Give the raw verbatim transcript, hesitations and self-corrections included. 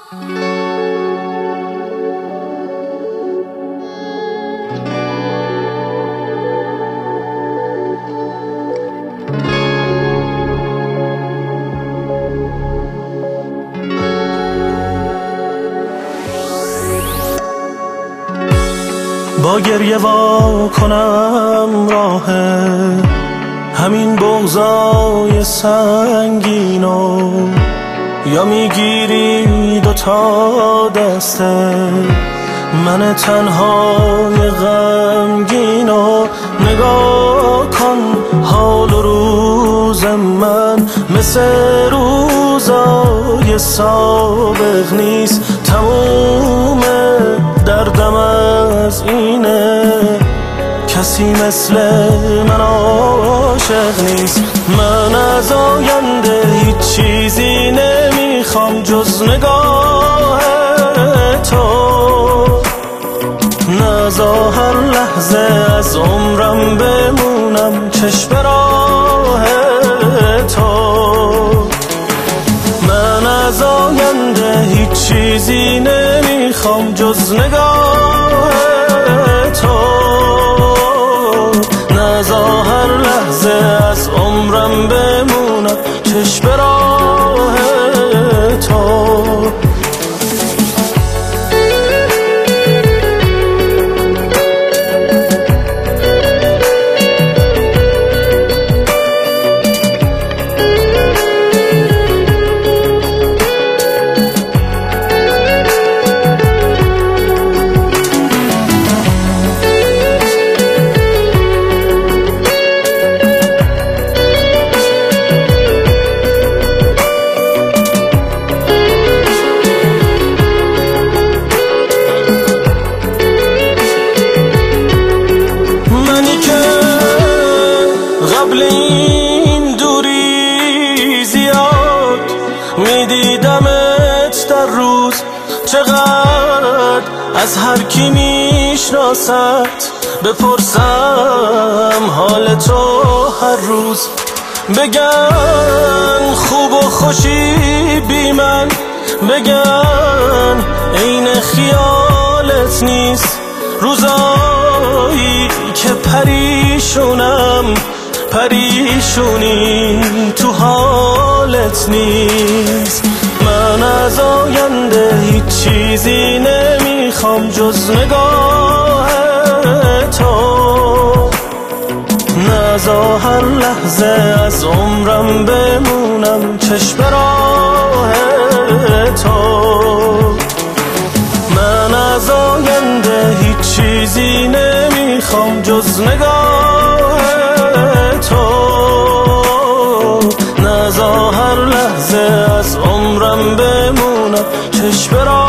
با گریه وا کنم راه همین بغضای سنگینو، یا میگیری دوتا دسته من تنهای غمگینو. نگاه کن حال و روز من مثل روزای سابق نیست، تموم دردم از اینه کسی مثل من عاشق نیست. من از آینده هیچ چیزی نمیخوام جز نگاه تو، نذار هر لحظه از عمرم بمونم چشم راه تو. من از آینده هیچ چیزی نمیخوام جز نگاه تو، نذار هر لحظه از عمرم بمونم چشم راه تو. قبل این دوری زیاد میدیدمت در روز، چقدر از هر کی میشناست بپرسم حال تو هر روز. بگن خوب و خوشی بی من، بگن عین خیالت نیست، روزایی که پریشونم پریشونی تو حالت نیست. من از آینده هیچ چیزی نمیخوام جز نگاه تو، نذار هر لحظه از عمرم بمونم چشم راه تو. من از آینده هیچ چیزی نمیخوام جز نگاه تو، نذار هر لحظه از عمرم بمونم چشم راه